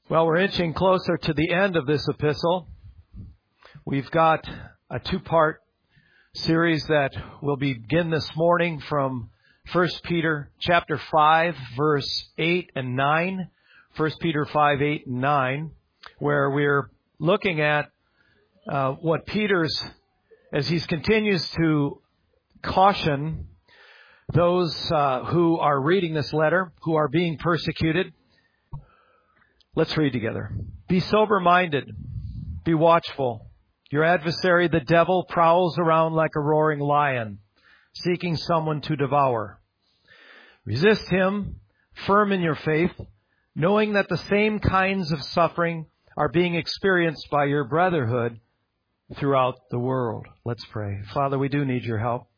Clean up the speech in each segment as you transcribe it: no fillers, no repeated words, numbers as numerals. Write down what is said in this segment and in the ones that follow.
Well, we're inching closer to the end of this epistle. We've got a two-part series that will begin this morning from 1 Peter chapter 5, verse 8 and 9. 1 Peter 5, 8 and 9, where we're looking at what Peter's, as he continues to caution those who are reading this letter, who are being persecuted. Let's read together. Be sober-minded. Be watchful. Your adversary, the devil, prowls around like a roaring lion, seeking someone to devour. Resist him, firm in your faith, knowing that the same kinds of suffering are being experienced by your brotherhood throughout the world. Let's pray. Father, we do need your help.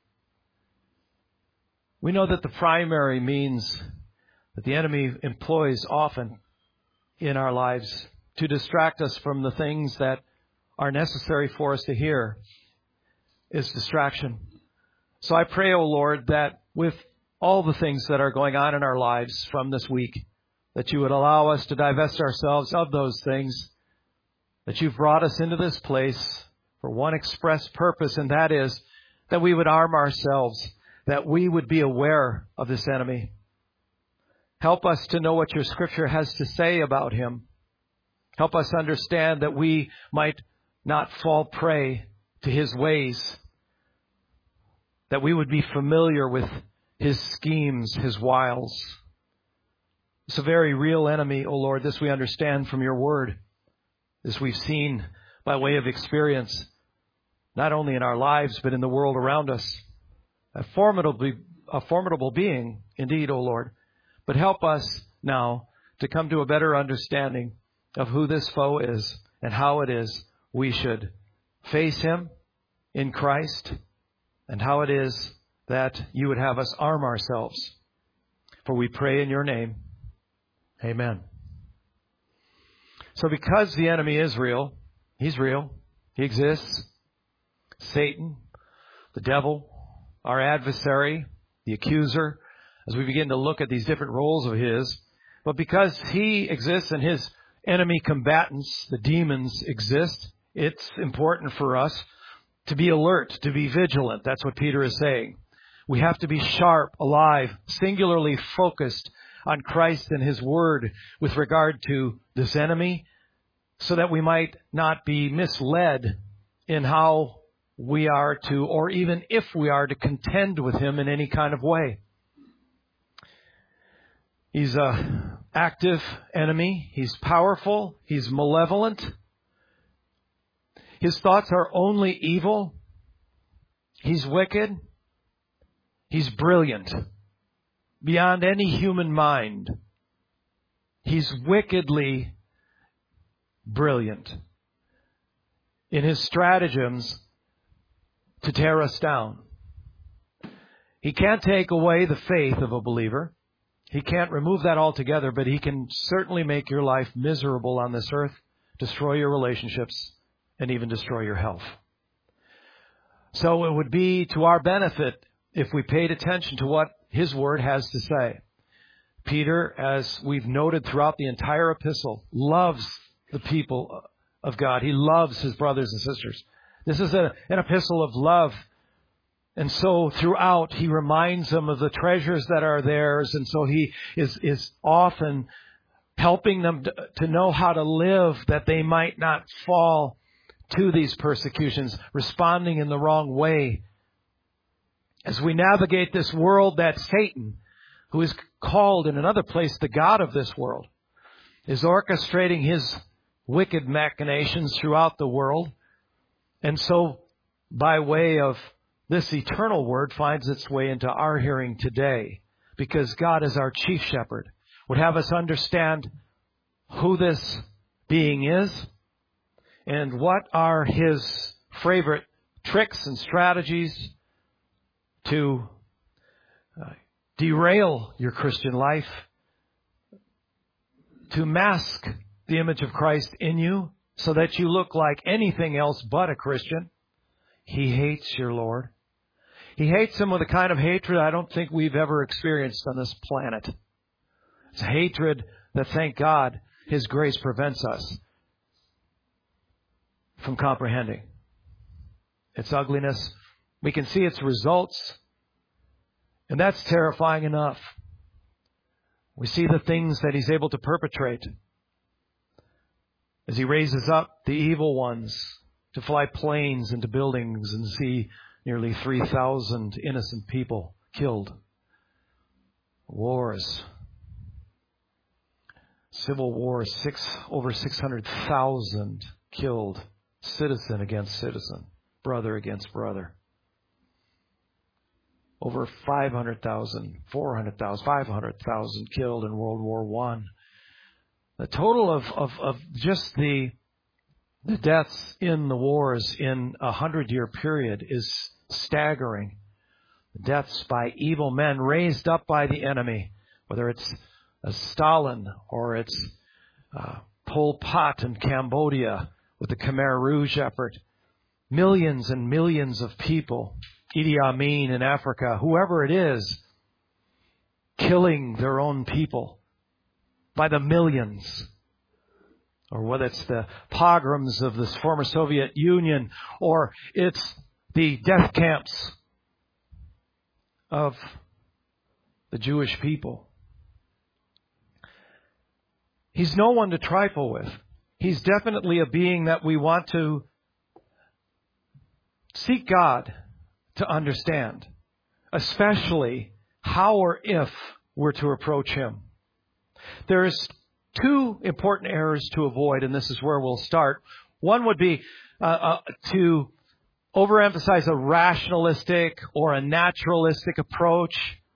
We know that the primary means that the enemy employs often in our lives to distract us from the things that are necessary for us to hear is distraction. So I pray, O Lord, that with all the things that are going on in our lives from this week, that you would allow us to divest ourselves of those things, that you've brought us into this place for one express purpose, and that is that we would arm ourselves, that we would be aware of this enemy. Help us to know what your Scripture has to say about him. Help us understand that we might not fall prey to his ways, that we would be familiar with his schemes, his wiles. It's a very real enemy, O Lord. This we understand from your word. This we've seen by way of experience, not only in our lives, but in the world around us. A formidable being, indeed, O Lord. But help us now to come to a better understanding of who this foe is and how it is we should face him in Christ, and how it is that you would have us arm ourselves. For we pray in your name. Amen. So because the enemy is real, he's real, he exists. Satan, the devil, our adversary, the accuser, as we begin to look at these different roles of his. But because he exists and his enemy combatants, the demons, exist, it's important for us to be alert, to be vigilant. That's what Peter is saying. We have to be sharp, alive, singularly focused on Christ and his word with regard to this enemy, so that we might not be misled in how we are to, or even if we are to, contend with him in any kind of way. He's an active enemy. He's powerful. He's malevolent. His thoughts are only evil. He's wicked. He's brilliant. Beyond any human mind. He's wickedly brilliant in his stratagems to tear us down. He can't take away the faith of a believer. He can't remove that altogether, but he can certainly make your life miserable on this earth, destroy your relationships, and even destroy your health. So it would be to our benefit if we paid attention to what his word has to say. Peter, as we've noted throughout the entire epistle, loves the people of God. He loves his brothers and sisters. This is an epistle of love. And so throughout, he reminds them of the treasures that are theirs. And so he is often helping them to know how to live, that they might not fall to these persecutions, responding in the wrong way. As we navigate this world that Satan, who is called in another place the God of this world, is orchestrating his wicked machinations throughout the world. And so by way of this eternal word finds its way into our hearing today, because God is our chief shepherd, would have us understand who this being is and what are his favorite tricks and strategies to derail your Christian life, to mask the image of Christ in you so that you look like anything else but a Christian. He hates your Lord. He hates him with a kind of hatred I don't think we've ever experienced on this planet. It's a hatred that, thank God, His grace prevents us from comprehending its ugliness. We can see its results, and that's terrifying enough. We see the things that He's able to perpetrate as He raises up the evil ones to fly planes into buildings and see nearly 3,000 innocent people killed. Wars. Civil wars, over 600,000 killed. Citizen against citizen. Brother against brother. Over 500,000, 400,000, 500,000 killed in World War I. The total of just the deaths in the wars in a 100-year period is staggering. Deaths by evil men raised up by the enemy, whether it's Stalin or it's Pol Pot in Cambodia with the Khmer Rouge effort. Millions and millions of people, Idi Amin in Africa, whoever it is, killing their own people by the millions. Or whether it's the pogroms of the former Soviet Union, or it's the death camps of the Jewish people. He's no one to trifle with. He's definitely a being that we want to seek God to understand, especially how or if we're to approach Him. There's two important errors to avoid, and this is where we'll start. One would be to overemphasize a rationalistic or a naturalistic approach.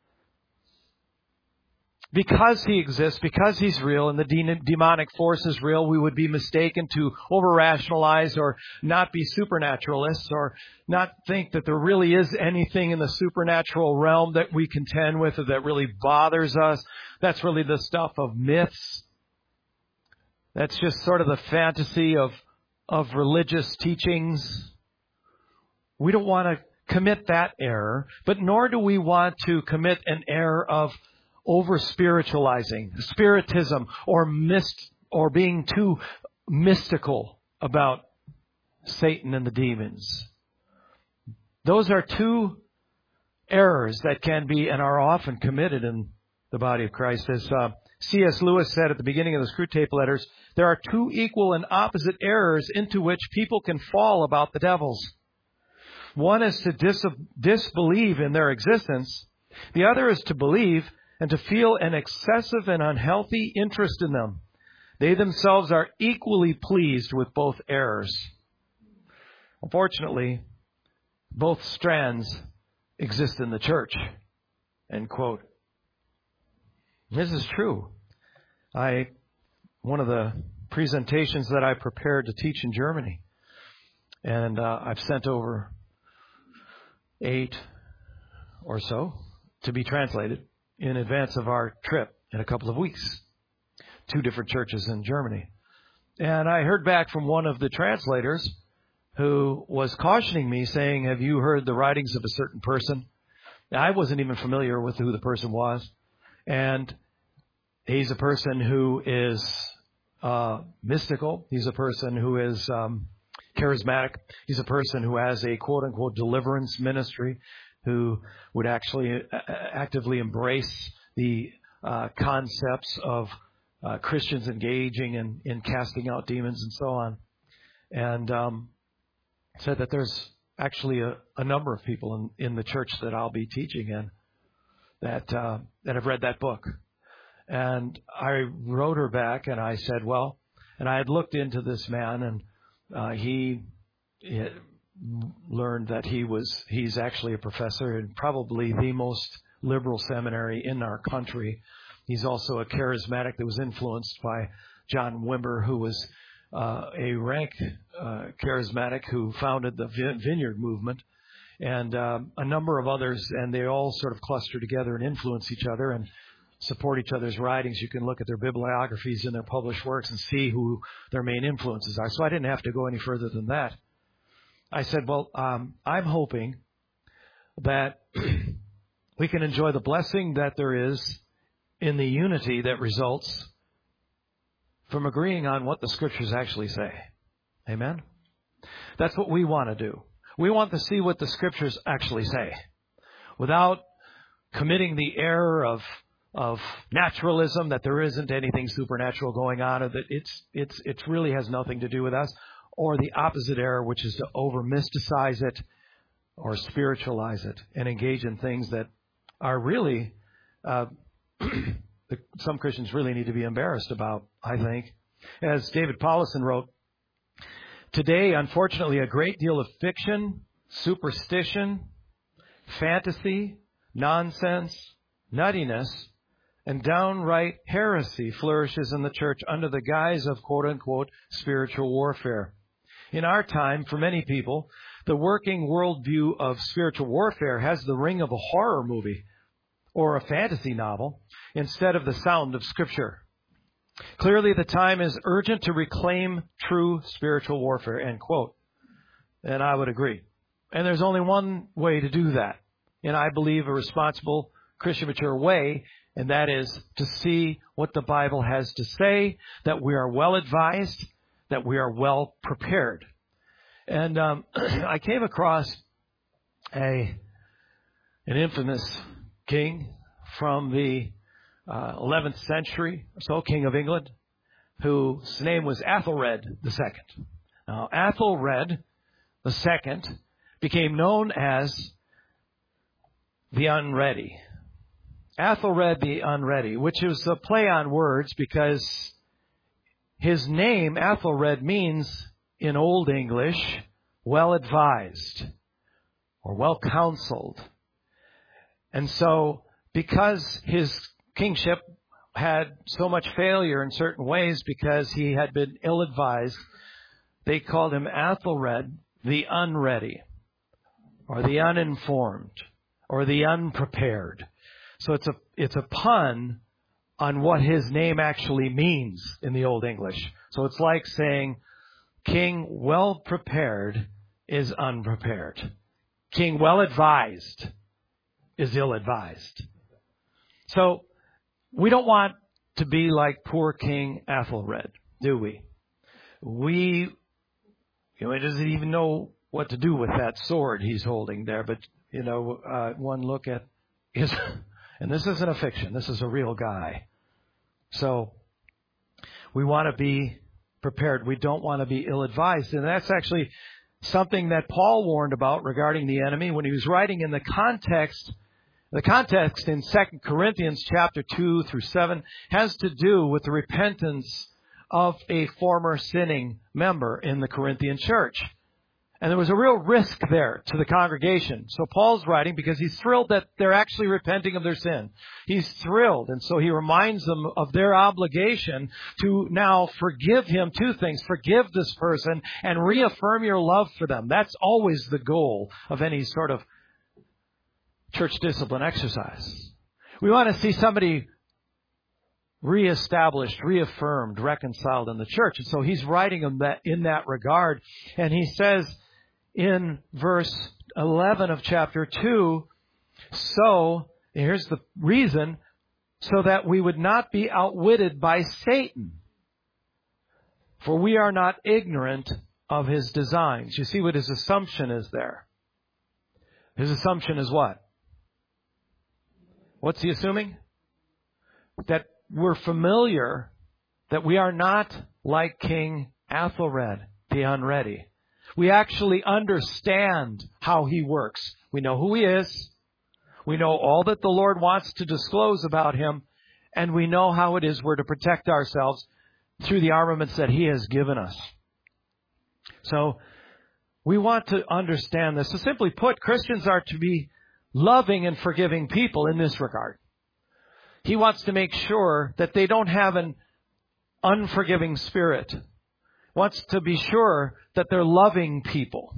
Because He exists, because He's real, and the demonic force is real, we would be mistaken to over-rationalize or not be supernaturalists or not think that there really is anything in the supernatural realm that we contend with or that really bothers us. That's really the stuff of myths. That's just sort of the fantasy of religious teachings. We don't want to commit that error, but nor do we want to commit an error of over-spiritualizing, spiritism, or being too mystical about Satan and the demons. Those are two errors that can be and are often committed in the body of Christ. As C.S. Lewis said at the beginning of the Screwtape Letters, there are two equal and opposite errors into which people can fall about the devils. One is to disbelieve in their existence. The other is to believe and to feel an excessive and unhealthy interest in them. They themselves are equally pleased with both errors. Unfortunately, both strands exist in the church. End quote. This is true. One of the presentations that I prepared to teach in Germany, and I've sent over 8 or so to be translated in advance of our trip in a couple of weeks. 2 different churches in Germany. And I heard back from one of the translators who was cautioning me, saying, have you heard the writings of a certain person? I wasn't even familiar with who the person was. And he's a person who is mystical. He's a person who is charismatic. He's a person who has a quote-unquote deliverance ministry, who would actually actively embrace the concepts of Christians engaging in casting out demons and so on. And said that there's actually a number of people in the church that I'll be teaching in that have read that book. And I wrote her back and I said, well, and I had looked into this man, and he learned that he's actually a professor in probably the most liberal seminary in our country. He's also a charismatic that was influenced by John Wimber, who was a rank charismatic who founded the Vineyard movement, and a number of others, and they all sort of cluster together and influence each other and support each other's writings. You can look at their bibliographies and their published works and see who their main influences are. So I didn't have to go any further than that. I said, well, I'm hoping that we can enjoy the blessing that there is in the unity that results from agreeing on what the Scriptures actually say. Amen? That's what we want to do. We want to see what the Scriptures actually say without committing the error of naturalism, that there isn't anything supernatural going on, or that it really has nothing to do with us, or the opposite error, which is to over-mysticize it or spiritualize it and engage in things that are really, some Christians really need to be embarrassed about, I think. As David Paulison wrote, today, unfortunately, a great deal of fiction, superstition, fantasy, nonsense, nuttiness, and downright heresy flourishes in the church under the guise of quote-unquote spiritual warfare. In our time, for many people, the working worldview of spiritual warfare has the ring of a horror movie or a fantasy novel instead of the sound of Scripture. Clearly, the time is urgent to reclaim true spiritual warfare, end quote. And I would agree. And there's only one way to do that, and I believe a responsible Christian mature way, and that is to see what the Bible has to say, that we are well advised, that we are well prepared. And I came across an infamous king from the 11th century, so king of England, whose name was Athelred II. Now, Athelred II became known as the Unready. Athelred the Unready, which is a play on words because his name, Athelred, means in Old English, well advised or well counseled. And so, because his kingship had so much failure in certain ways because he had been ill-advised, they called him Athelred the Unready, or the Uninformed, or the Unprepared. So it's a pun on what his name actually means in the Old English. So it's like saying, King well prepared is unprepared. King well advised is ill-advised. So we don't want to be like poor King Athelred, do we? He doesn't even know what to do with that sword he's holding there. But, one look at his, and this isn't a fiction, this is a real guy. So we want to be prepared. We don't want to be ill-advised. And that's actually something that Paul warned about regarding the enemy when he was writing in the context. The context in 2 Corinthians chapter 2 through 7 has to do with the repentance of a former sinning member in the Corinthian church. And there was a real risk there to the congregation. So Paul's writing because he's thrilled that they're actually repenting of their sin. He's thrilled. And so he reminds them of their obligation to now forgive him two things. Forgive this person and reaffirm your love for them. That's always the goal of any sort of church discipline exercise. We want to see somebody reestablished, reaffirmed, reconciled in the church. And so he's writing them that in that regard. And he says in verse 11 of chapter 2, so, here's the reason, so that we would not be outwitted by Satan. For we are not ignorant of his designs. You see what his assumption is there. His assumption is what? What's he assuming? That we're familiar, that we are not like King Athelred, the Unready. We actually understand how he works. We know who he is. We know all that the Lord wants to disclose about him. And we know how it is we're to protect ourselves through the armaments that he has given us. So we want to understand this. So simply put, Christians are to be loving and forgiving people in this regard. He wants to make sure that they don't have an unforgiving spirit. Wants to be sure that they're loving people.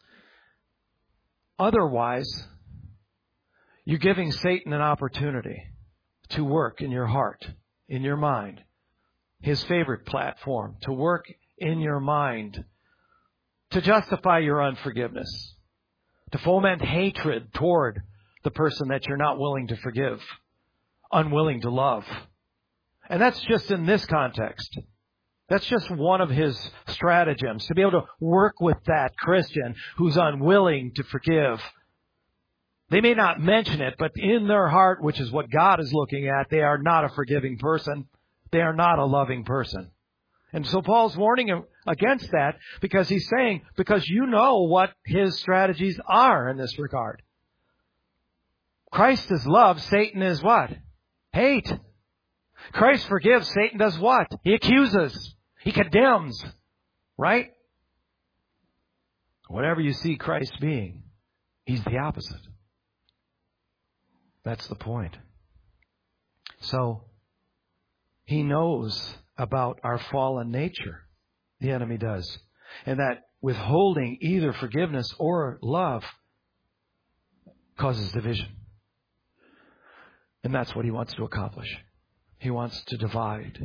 Otherwise, you're giving Satan an opportunity to work in your heart, in your mind. His favorite platform, to work in your mind, to justify your unforgiveness, to foment hatred toward the person that you're not willing to forgive, unwilling to love. And that's just in this context. That's just one of his stratagems, to be able to work with that Christian who's unwilling to forgive. They may not mention it, but in their heart, which is what God is looking at, they are not a forgiving person. They are not a loving person. And so Paul's warning him against that because he's saying, because you know what his strategies are in this regard. Christ is love. Satan is what? Hate. Christ forgives. Satan does what? He accuses. He condemns. Right? Whatever you see Christ being, he's the opposite. That's the point. So, he knows about our fallen nature. The enemy does. And that withholding either forgiveness or love causes division. And that's what he wants to accomplish. He wants to divide.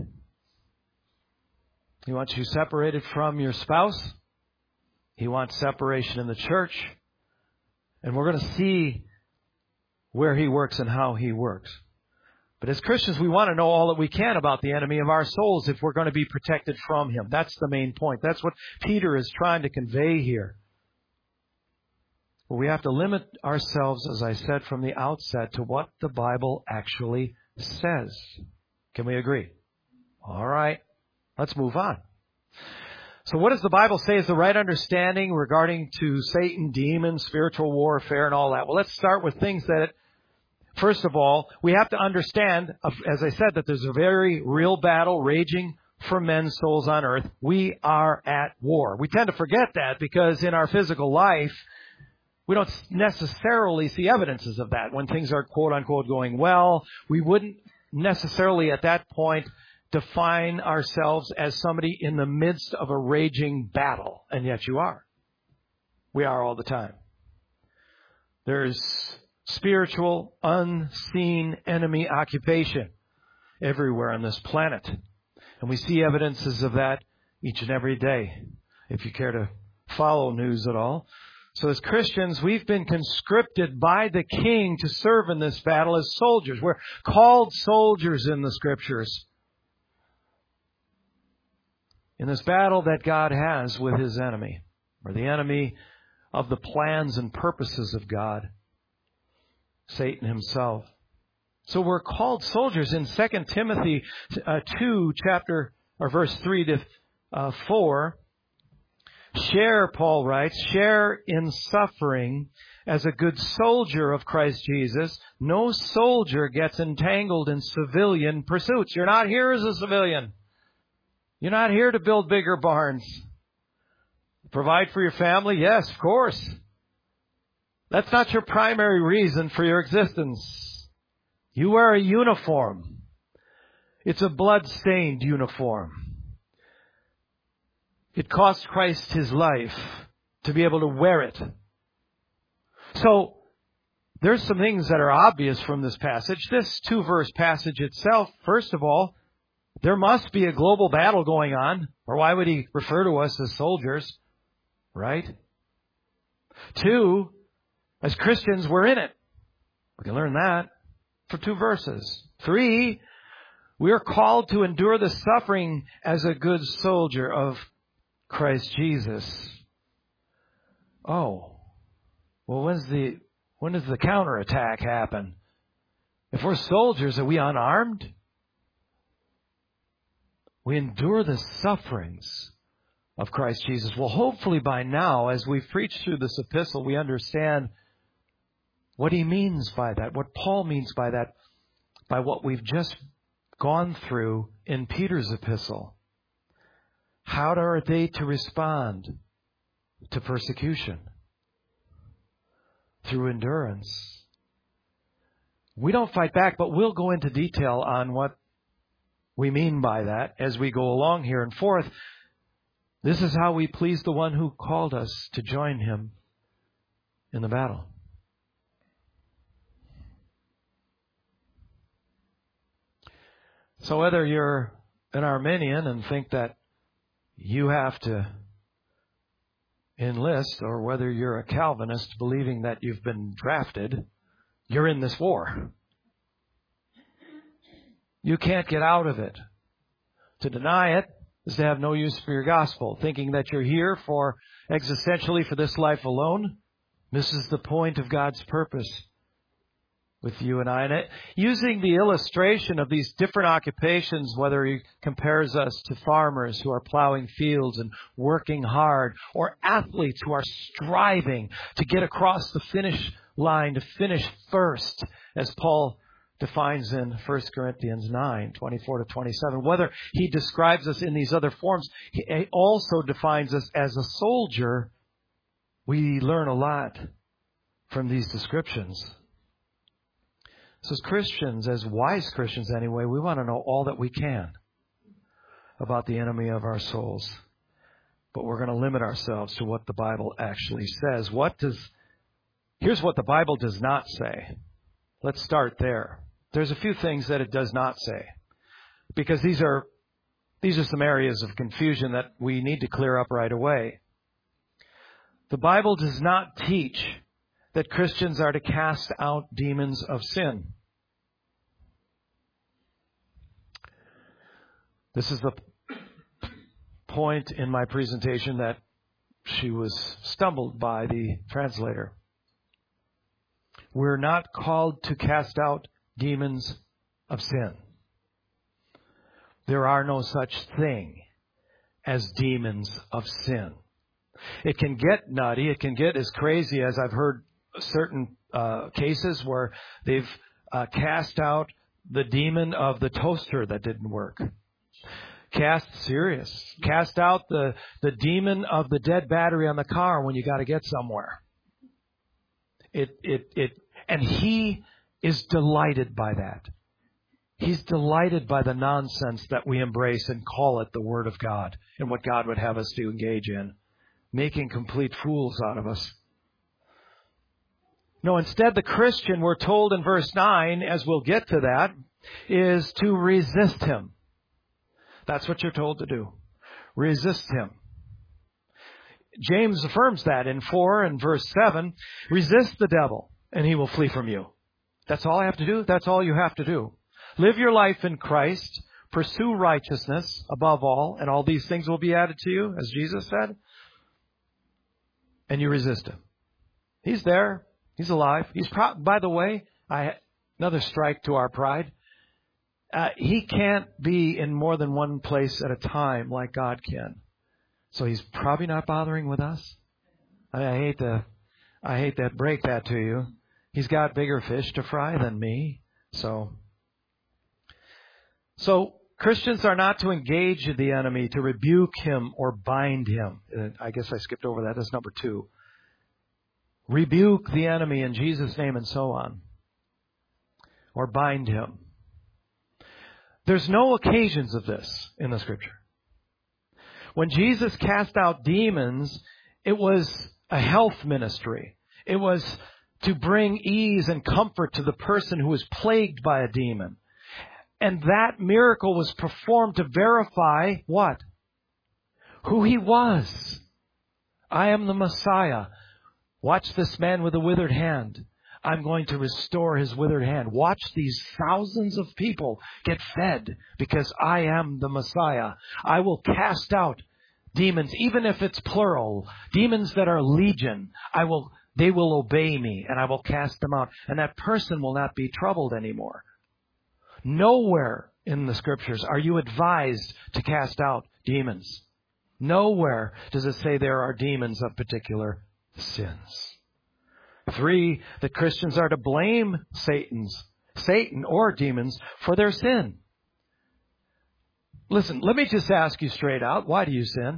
He wants you separated from your spouse. He wants separation in the church. And we're going to see where he works and how he works. But as Christians, we want to know all that we can about the enemy of our souls if we're going to be protected from him. That's the main point. That's what Peter is trying to convey here. Well, we have to limit ourselves, as I said from the outset, to what the Bible actually says. Can we agree? All right. Let's move on. So what does the Bible say is the right understanding regarding to Satan, demons, spiritual warfare, and all that? Well, let's start with things that, first of all, we have to understand, as I said, that there's a very real battle raging for men's souls on earth. We are at war. We tend to forget that because in our physical life, we don't necessarily see evidences of that. When things are quote-unquote going well, we wouldn't necessarily at that point define ourselves as somebody in the midst of a raging battle. And yet you are. We are all the time. There's spiritual, unseen enemy occupation everywhere on this planet. And we see evidences of that each and every day, if you care to follow news at all. So as Christians, we've been conscripted by the King to serve in this battle as soldiers. We're called soldiers in the Scriptures. In this battle that God has with his enemy, or the enemy of the plans and purposes of God, Satan himself. So we're called soldiers in 2 Timothy 2, verse 3 to 4. Share, Paul writes, share in suffering as a good soldier of Christ Jesus. No soldier gets entangled in civilian pursuits. You're not here as a civilian. You're not here to build bigger barns. Provide for your family? Yes, of course. That's not your primary reason for your existence. You wear a uniform. It's a blood-stained uniform. It cost Christ his life to be able to wear it. So, there's some things that are obvious from this passage. This 2-verse passage itself, first of all, there must be a global battle going on, or why would he refer to us as soldiers, right? 2, as Christians, we're in it. We can learn that for 2 verses. 3, we are called to endure the suffering as a good soldier of Christ Jesus. Oh, well, when does the counterattack happen? If we're soldiers, are we unarmed? We endure the sufferings of Christ Jesus. Well, hopefully by now, as we've preached through this epistle, we understand what he means by that, what Paul means by that, by what we've just gone through in Peter's epistle. How are they to respond to persecution? Through endurance. We don't fight back, but we'll go into detail on what we mean by that as we go along here. And fourth, this is how we please the one who called us to join him in the battle. So whether you're an Arminian and think that you have to enlist, or whether you're a Calvinist believing that you've been drafted, you're in this war. You can't get out of it. To deny it is to have no use for your gospel, thinking that you're here for existentially for this life alone. Misses the point of God's purpose with you and I. And using the illustration of these different occupations, whether he compares us to farmers who are plowing fields and working hard, or athletes who are striving to get across the finish line, to finish first, as Paul defines in 1 Corinthians 9, 24 to 27. Whether he describes us in these other forms, he also defines us as a soldier. We learn a lot from these descriptions. So as Christians, as wise Christians anyway, we want to know all that we can about the enemy of our souls. But we're going to limit ourselves to what the Bible actually says. Here's what the Bible does not say. Let's start there. There's a few things that it does not say, because these are some areas of confusion that we need to clear up right away. The Bible does not teach that Christians are to cast out demons of sin. This is the point in my presentation that she was stumbled by the translator. We're not called to cast out demons of sin. There are no such thing as demons of sin. It can get nutty. It can get as crazy as I've heard certain cases where they've cast out the demon of the toaster that didn't work. Cast out the demon of the dead battery on the car when you got to get somewhere. And he is delighted by that. He's delighted by the nonsense that we embrace and call it the Word of God and what God would have us to engage in, making complete fools out of us. No, instead, the Christian, we're told in verse 9, as we'll get to that, is to resist him. That's what you're told to do. Resist him. James affirms that in 4 and verse 7. Resist the devil, and he will flee from you. That's all I have to do. That's all you have to do. Live your life in Christ. Pursue righteousness above all, and all these things will be added to you, as Jesus said. And you resist him. He's there. He's alive. By the way, another strike to our pride. He can't be in more than one place at a time like God can. So he's probably not bothering with us. I hate to break that to you. He's got bigger fish to fry than me. So Christians are not to engage the enemy, to rebuke him or bind him. I guess I skipped over that. That's number 2. Rebuke the enemy in Jesus' name and so on. Or bind him. There's no occasions of this in the Scripture. When Jesus cast out demons, it was a health ministry. It was to bring ease and comfort to the person who was plagued by a demon. And that miracle was performed to verify what? Who he was. I am the Messiah. Watch this man with a withered hand. I'm going to restore his withered hand. Watch these thousands of people get fed because I am the Messiah. I will cast out demons, even if it's plural, demons that are legion. They will obey me and I will cast them out. And that person will not be troubled anymore. Nowhere in the Scriptures are you advised to cast out demons. Nowhere does it say there are demons of particular sins. 3, that Christians are to blame Satan or demons for their sin. Listen, let me just ask you straight out, why do you sin?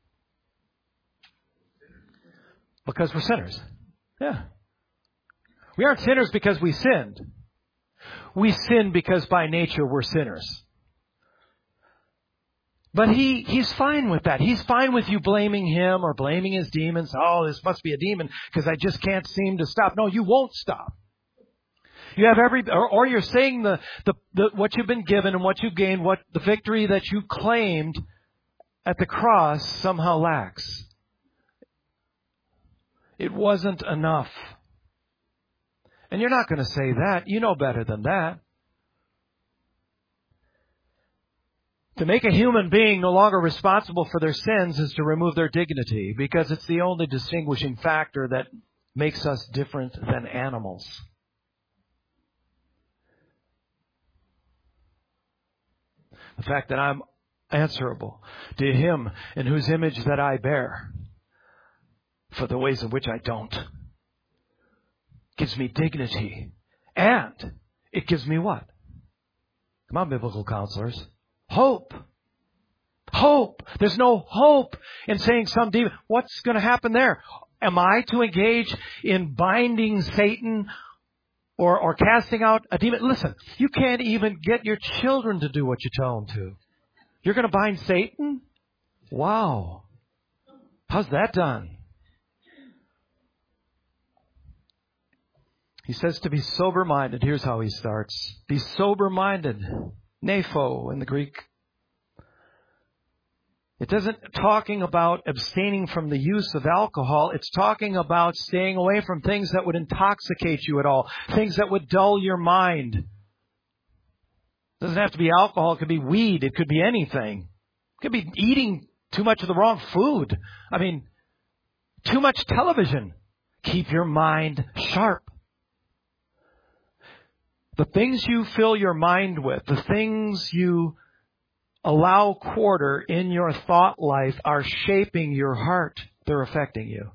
Because we're sinners. Yeah. We aren't sinners because we sinned. We sin because by nature we're sinners. But he's fine with that. He's fine with you blaming him or blaming his demons. Oh, this must be a demon because I just can't seem to stop. No, you won't stop. You have or you're saying the what you've been given and what you gained, what the victory that you claimed at the cross somehow lacks. It wasn't enough. And you're not going to say that. You know better than that. To make a human being no longer responsible for their sins is to remove their dignity, because it's the only distinguishing factor that makes us different than animals. The fact that I'm answerable to Him in whose image that I bear for the ways in which I don't gives me dignity. And it gives me what? Come on, biblical counselors. Hope. Hope. There's no hope in saying some demon. What's going to happen there? Am I to engage in binding Satan or casting out a demon? Listen, you can't even get your children to do what you tell them to. You're going to bind Satan? Wow. How's that done? He says to be sober-minded. Here's how he starts. Be sober-minded. Nepho in the Greek. It isn't talking about abstaining from the use of alcohol. It's talking about staying away from things that would intoxicate you at all. Things that would dull your mind. It doesn't have to be alcohol. It could be weed. It could be anything. It could be eating too much of the wrong food. I mean, too much television. Keep your mind sharp. The things you fill your mind with, the things you allow quarter in your thought life are shaping your heart. They're affecting you.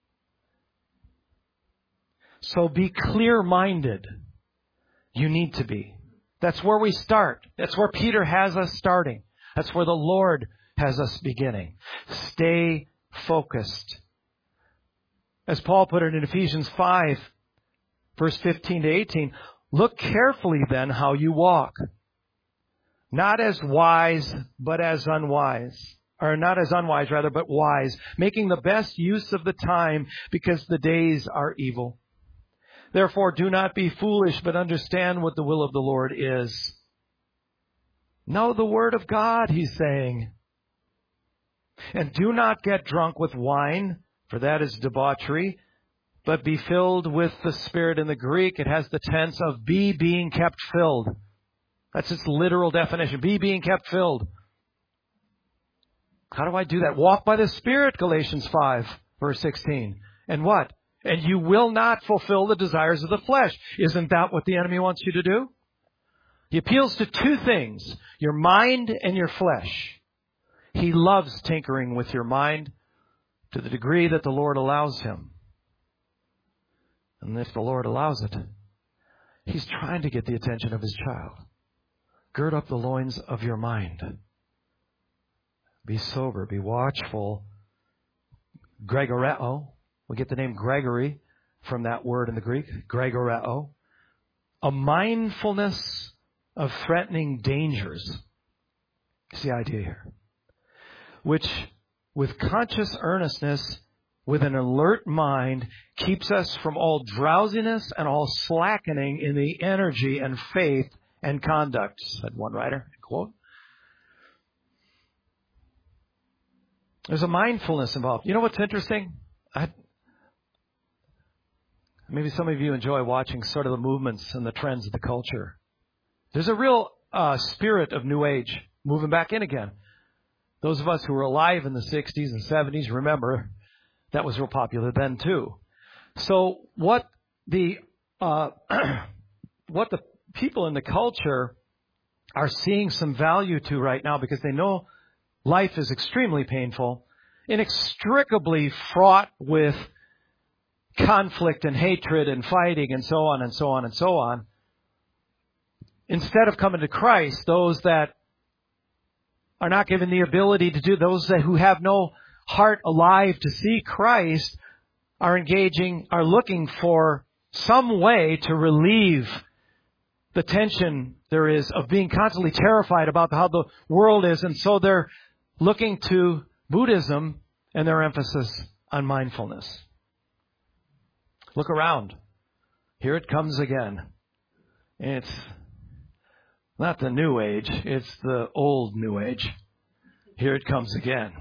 So be clear-minded. You need to be. That's where we start. That's where Peter has us starting. That's where the Lord has us beginning. Stay focused. As Paul put it in Ephesians 5, verse 15 to 18, look carefully then how you walk. Not as wise, but as unwise. Or not as unwise, rather, but wise. Making the best use of the time because the days are evil. Therefore, do not be foolish, but understand what the will of the Lord is. Know the Word of God, he's saying. And do not get drunk with wine, for that is debauchery, but be filled with the Spirit. In the Greek, it has the tense of be being kept filled. That's its literal definition. Be being kept filled. How do I do that? Walk by the Spirit, Galatians 5, verse 16. And what? And you will not fulfill the desires of the flesh. Isn't that what the enemy wants you to do? He appeals to two things, your mind and your flesh. He loves tinkering with your mind to the degree that the Lord allows him. And if the Lord allows it, he's trying to get the attention of his child. Gird up the loins of your mind. Be sober, be watchful. Gregoreo. We get the name Gregory from that word in the Greek. Gregoreo. A mindfulness of threatening dangers. It's the idea here. Which, with conscious earnestness, with an alert mind, keeps us from all drowsiness and all slackening in the energy and faith and conduct, said one writer. Quote. There's a mindfulness involved. You know what's interesting? Maybe some of you enjoy watching sort of the movements and the trends of the culture. There's a real spirit of New Age moving back in again. Those of us who were alive in the 60s and 70s remember that was real popular then too. So what the people in the culture are seeing some value to right now, because they know life is extremely painful, inextricably fraught with conflict and hatred and fighting and so on and so on and so on. Instead of coming to Christ, those that are not given the ability to do, those who have no heart alive to see Christ, are looking for some way to relieve the tension there is of being constantly terrified about how the world is. And so they're looking to Buddhism and their emphasis on mindfulness. Look around. Here it comes again. It's not the New Age. It's the old New Age. Here it comes again.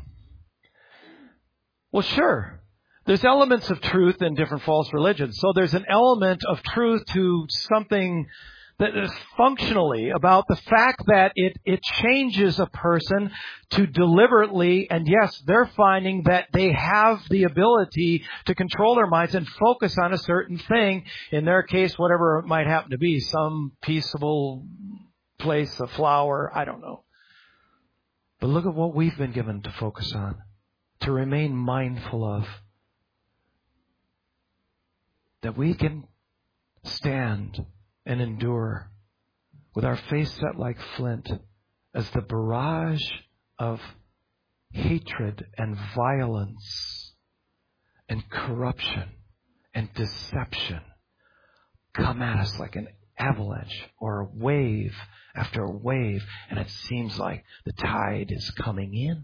Well, sure. There's elements of truth in different false religions. So there's an element of truth to something functionally about the fact that it changes a person to deliberately, and yes, they're finding that they have the ability to control their minds and focus on a certain thing. In their case, whatever it might happen to be, some peaceable place, a flower, I don't know. But look at what we've been given to focus on, to remain mindful of. That we can stand and endure with our face set like flint as the barrage of hatred and violence and corruption and deception come at us like an avalanche or a wave after a wave, and it seems like the tide is coming in.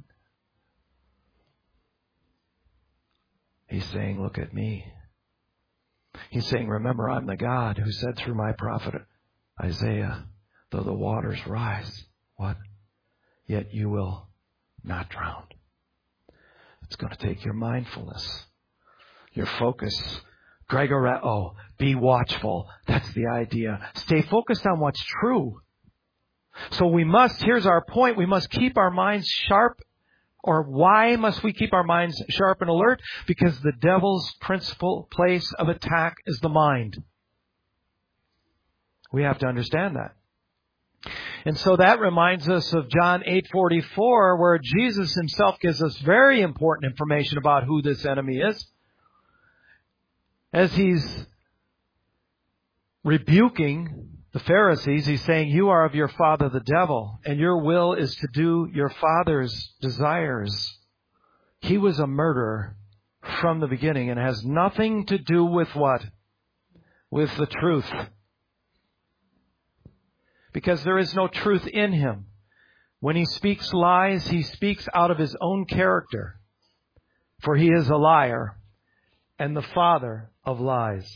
He's saying, look at me. He's saying, remember, I'm the God who said through my prophet Isaiah, though the waters rise, what? Yet you will not drown. It's going to take your mindfulness, your focus. Gregoreo, be watchful. That's the idea. Stay focused on what's true. So we must, here's our point, we must keep our minds sharp. Or why must we keep our minds sharp and alert? Because the devil's principal place of attack is the mind. We have to understand that. And so that reminds us of John 8:44, where Jesus himself gives us very important information about who this enemy is. As he's rebuking the Pharisees, he's saying, you are of your father the devil, and your will is to do your father's desires. He was a murderer from the beginning and has nothing to do with what? With the truth. Because there is no truth in him. When he speaks lies, he speaks out of his own character. For he is a liar and the father of lies.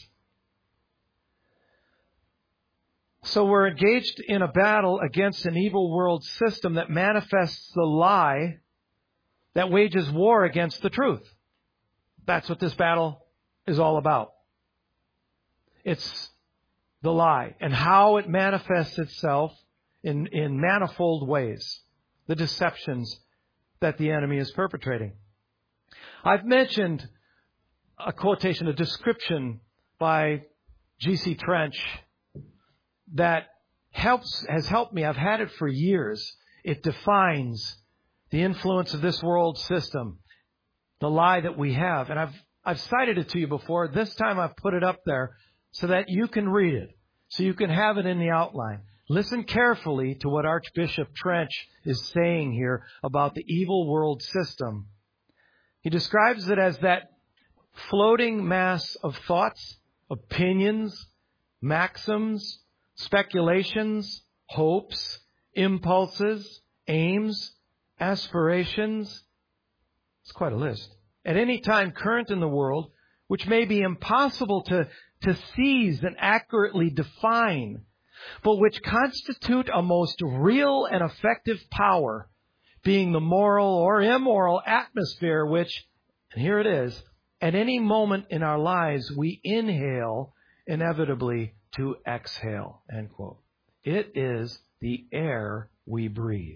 So we're engaged in a battle against an evil world system that manifests the lie that wages war against the truth. That's what this battle is all about. It's the lie and how it manifests itself in manifold ways. The deceptions that the enemy is perpetrating. I've mentioned a quotation, a description by G.C. Trench that has helped me. I've had it for years. It defines the influence of this world system, the lie that we have. And I've cited it to you before. This time I've put it up there so that you can read it, so you can have it in the outline. Listen carefully to what Archbishop Trench is saying here about the evil world system. He describes it as that floating mass of thoughts, opinions, maxims, speculations, hopes, impulses, aims, aspirations. It's quite a list. At any time current in the world, which may be impossible to seize and accurately define, but which constitute a most real and effective power, being the moral or immoral atmosphere which, and here it is, at any moment in our lives we inhale inevitably to exhale, end quote. It is the air we breathe.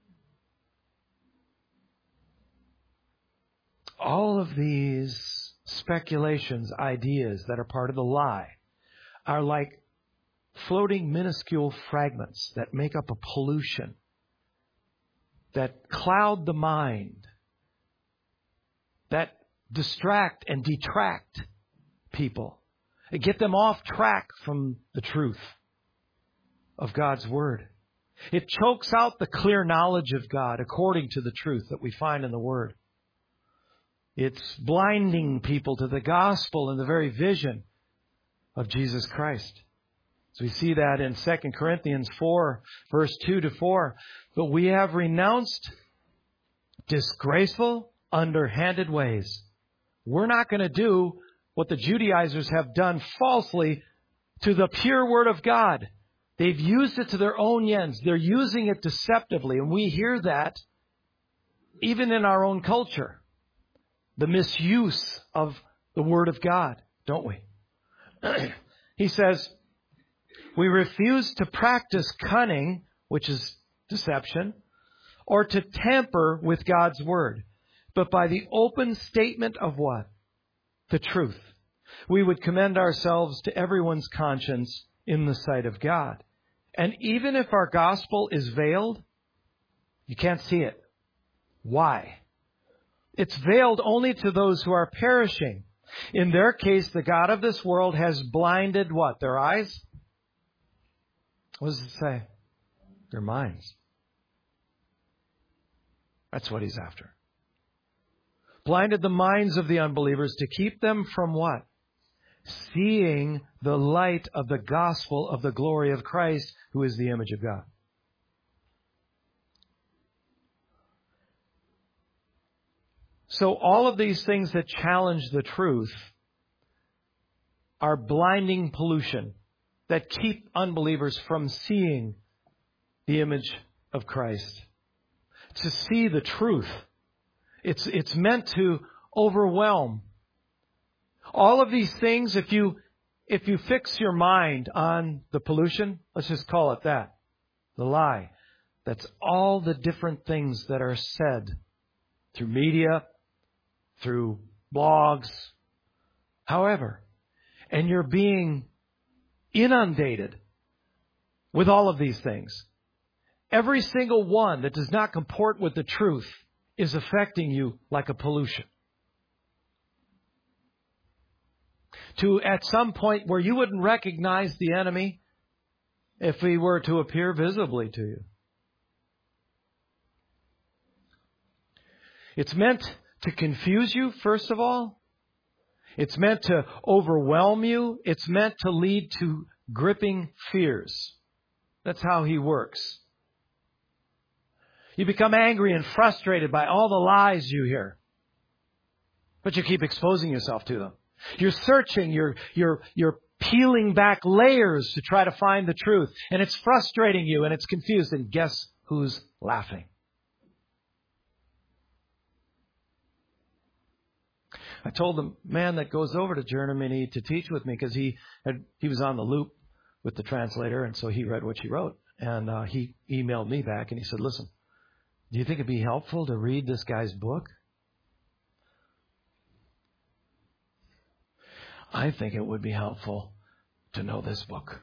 All of these speculations, ideas that are part of the lie are like floating minuscule fragments that make up a pollution, that cloud the mind, that distract and detract people, and get them off track from the truth of God's Word. It chokes out the clear knowledge of God according to the truth that we find in the Word. It's blinding people to the gospel and the very vision of Jesus Christ. So we see that in 2 Corinthians 4, verse 2-4. But we have renounced disgraceful, underhanded ways. We're not going to do what the Judaizers have done falsely to the pure Word of God. They've used it to their own ends. They're using it deceptively. And we hear that even in our own culture. The misuse of the Word of God, don't we? He says, We refuse to practice cunning, which is deception, or to tamper with God's Word, but by the open statement of what? The truth. We would commend ourselves to everyone's conscience in the sight of God. And even if our gospel is veiled, you can't see it. Why? It's veiled only to those who are perishing. In their case, the God of this world has blinded what? Their eyes? What does it say? Their minds. That's what He's after. Blinded the minds of the unbelievers to keep them from what? Seeing the light of the gospel of the glory of Christ, who is the image of God. So all of these things that challenge the truth are blinding pollution that keep unbelievers from seeing the image of Christ. To see the truth. It's meant to overwhelm. All of these things, if you fix your mind on the pollution, let's just call it that, the lie. That's all the different things that are said through media, through blogs, however. And you're being inundated with all of these things. Every single one that does not comport with the truth is affecting you like a pollution. To at some point where you wouldn't recognize the enemy if he were to appear visibly to you. It's meant to confuse you, first of all. It's meant to overwhelm you. It's meant to lead to gripping fears. That's how he works. You become angry and frustrated by all the lies you hear. But you keep exposing yourself to them. You're searching, you're peeling back layers to try to find the truth. And it's frustrating you and it's confused. And guess who's laughing? I told the man that goes over to Germany to teach with me, because he was on the loop with the translator, and so he read what she wrote. And he emailed me back and he said, listen, do you think it'd be helpful to read this guy's book? I think it would be helpful to know this book,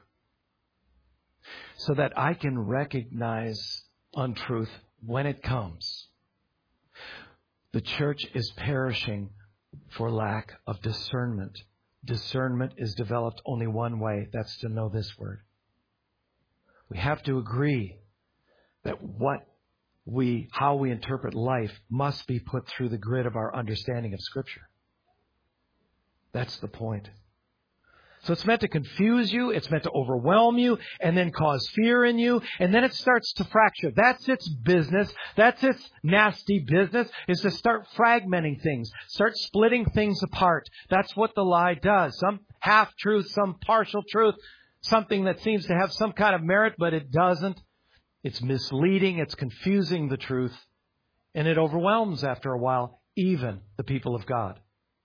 so that I can recognize untruth when it comes. The church is perishing for lack of discernment. Discernment is developed only one way. That's to know this word. We have to agree that how we interpret life must be put through the grid of our understanding of Scripture. That's the point. So it's meant to confuse you, it's meant to overwhelm you, and then cause fear in you, and then it starts to fracture. That's its business. That's its nasty business, is to start fragmenting things, start splitting things apart. That's what the lie does. Some half-truth, some partial truth, something that seems to have some kind of merit, but it doesn't. It's misleading, it's confusing the truth, and it overwhelms after a while even the people of God.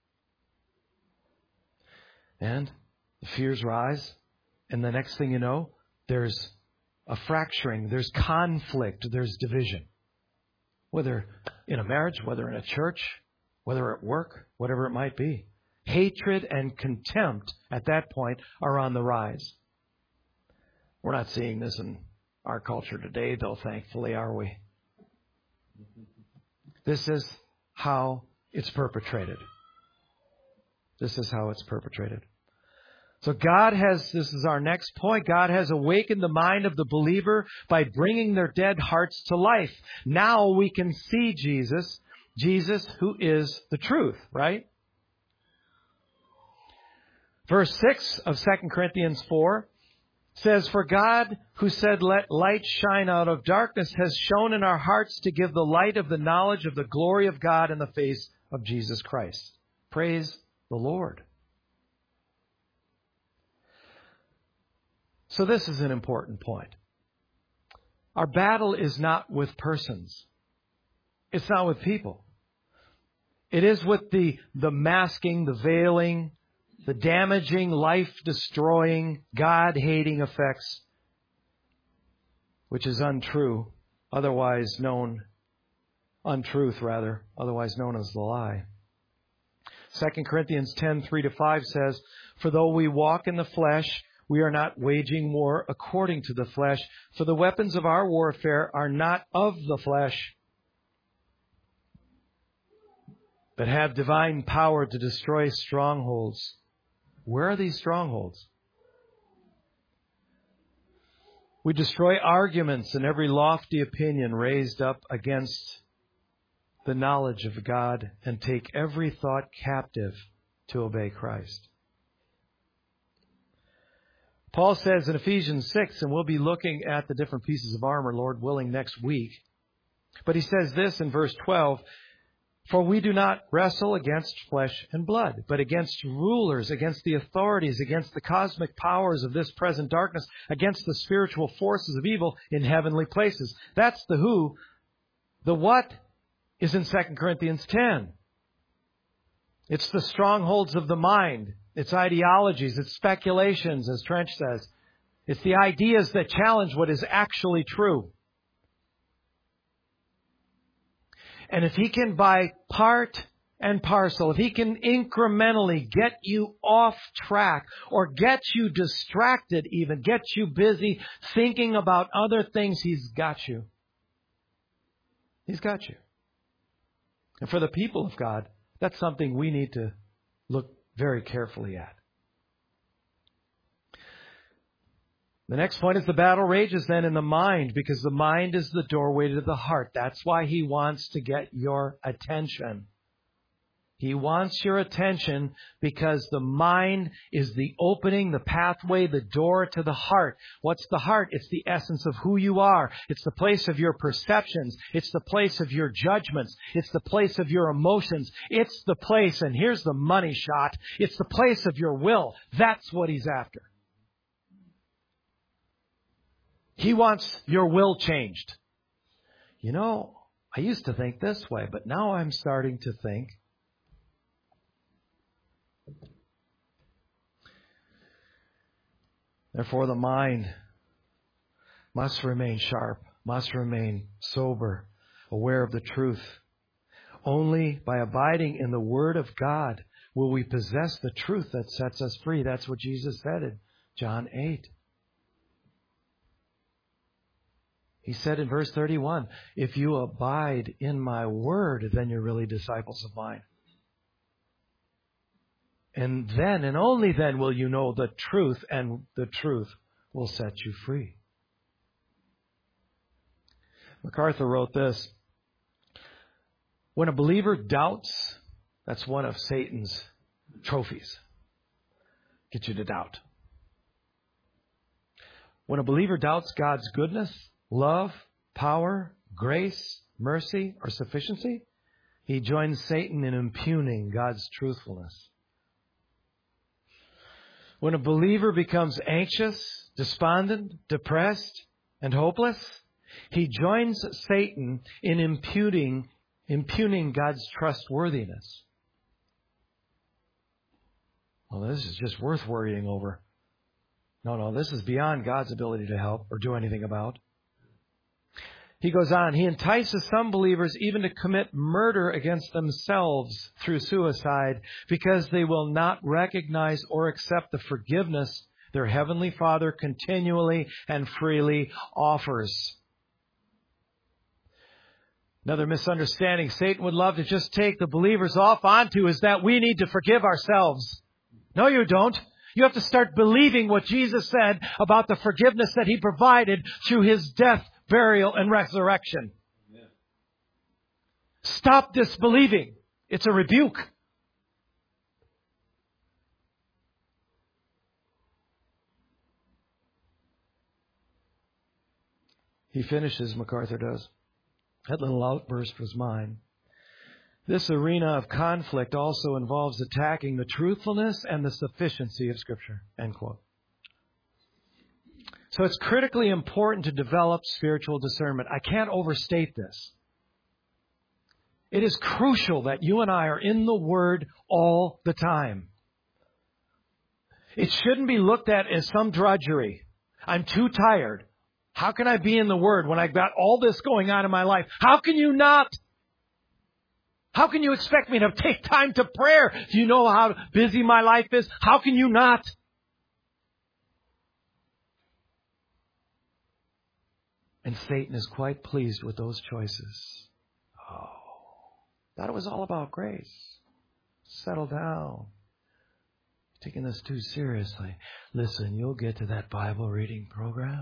And the fears rise, and the next thing you know, there's a fracturing, there's conflict, there's division. Whether in a marriage, whether in a church, whether at work, whatever it might be. Hatred and contempt at that point are on the rise. We're not seeing this in our culture today, though, thankfully, are we? This is how it's perpetrated. This is how it's perpetrated. So this is our next point, God has awakened the mind of the believer by bringing their dead hearts to life. Now we can see Jesus who is the truth, right? Verse 6 of 2 Corinthians 4 says, for God, who said, let light shine out of darkness, has shone in our hearts to give the light of the knowledge of the glory of God in the face of Jesus Christ. Praise the Lord. So this is an important point. Our battle is not with persons. It's not with people. It is with the masking, the veiling, the damaging, life-destroying, God-hating effects, which is untruth, otherwise known as the lie. 2 Corinthians 10:3-5 says, "For though we walk in the flesh, we are not waging war according to the flesh. For the weapons of our warfare are not of the flesh, but have divine power to destroy strongholds." Where are these strongholds? We destroy arguments and every lofty opinion raised up against the knowledge of God and take every thought captive to obey Christ. Paul says in Ephesians 6, and we'll be looking at the different pieces of armor, Lord willing, next week. But he says this in verse 12, "For we do not wrestle against flesh and blood, but against rulers, against the authorities, against the cosmic powers of this present darkness, against the spiritual forces of evil in heavenly places." That's the who. The what is in 2 Corinthians 10. It's the strongholds of the mind. It's ideologies. It's speculations, as Trench says. It's the ideas that challenge what is actually true. And if he can, by part and parcel, if he can incrementally get you off track or get you distracted even, get you busy thinking about other things, he's got you. He's got you. And for the people of God, that's something we need to look very carefully at. The next point is the battle rages then in the mind, because the mind is the doorway to the heart. That's why he wants to get your attention. He wants your attention because the mind is the opening, the pathway, the door to the heart. What's the heart? It's the essence of who you are. It's the place of your perceptions. It's the place of your judgments. It's the place of your emotions. It's the place, and here's the money shot, it's the place of your will. That's what he's after. He wants your will changed. You know, I used to think this way, but now I'm starting to think. Therefore, the mind must remain sharp, must remain sober, aware of the truth. Only by abiding in the Word of God will we possess the truth that sets us free. That's what Jesus said in John 8. He said in verse 31, "If you abide in my word, then you're really disciples of mine. And then, and only then, will you know the truth, and the truth will set you free." MacArthur wrote this: "When a believer doubts," that's one of Satan's trophies. Get you to doubt. When a believer doubts God's goodness, love, power, grace, mercy, or sufficiency, he joins Satan in impugning God's truthfulness. When a believer becomes anxious, despondent, depressed, and hopeless, he joins Satan in impugning God's trustworthiness. Well, this is just worth worrying over. No, this is beyond God's ability to help or do anything about. He goes on, he entices some believers even to commit murder against themselves through suicide because they will not recognize or accept the forgiveness their Heavenly Father continually and freely offers. Another misunderstanding Satan would love to just take the believers off onto is that we need to forgive ourselves. No, you don't. You have to start believing what Jesus said about the forgiveness that He provided through His death, burial, and resurrection. Amen. Stop disbelieving. It's a rebuke. He finishes, MacArthur does. That little outburst was mine. This arena of conflict also involves attacking the truthfulness and the sufficiency of Scripture. End quote. So it's critically important to develop spiritual discernment. I can't overstate this. It is crucial that you and I are in the Word all the time. It shouldn't be looked at as some drudgery. I'm too tired. How can I be in the Word when I've got all this going on in my life? How can you not? How can you expect me to take time to prayer? Do you know how busy my life is? How can you not? And Satan is quite pleased with those choices. Oh, thought it was all about grace. Settle down. You're taking this too seriously. Listen, you'll get to that Bible reading program.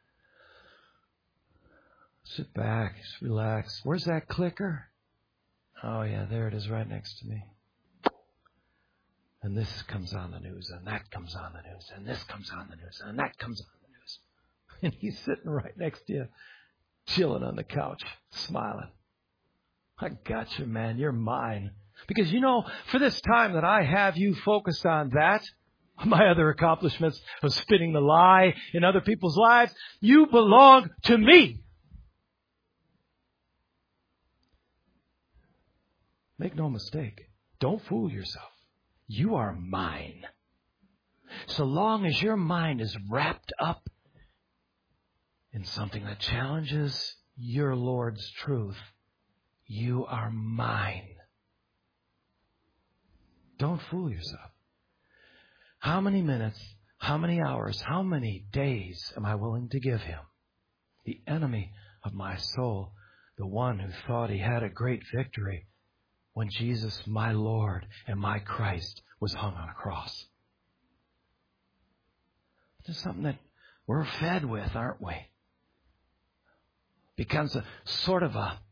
Sit back, just relax. Where's that clicker? Oh yeah, there it is right next to me. And this comes on the news, and that comes on the news, and this comes on the news, and that comes on the news. And he's sitting right next to you, chilling on the couch, smiling. I got you, man. You're mine. Because, you know, for this time that I have you focused on that, my other accomplishments of spinning the lie in other people's lives, you belong to me. Make no mistake. Don't fool yourself. You are mine. So long as your mind is wrapped up in something that challenges your Lord's truth, you are mine. Don't fool yourself. How many minutes, how many hours, how many days am I willing to give him? The enemy of my soul, the one who thought he had a great victory when Jesus, my Lord and my Christ, was hung on a cross. This is something that we're fed with, aren't we? Becomes a sort of a,